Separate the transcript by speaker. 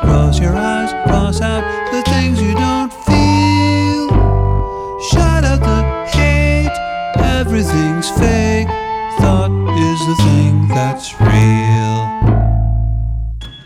Speaker 1: Cross your eyes, cross out the things you don't feel. Shut out the hate, everything's fake. Thought is the thing that's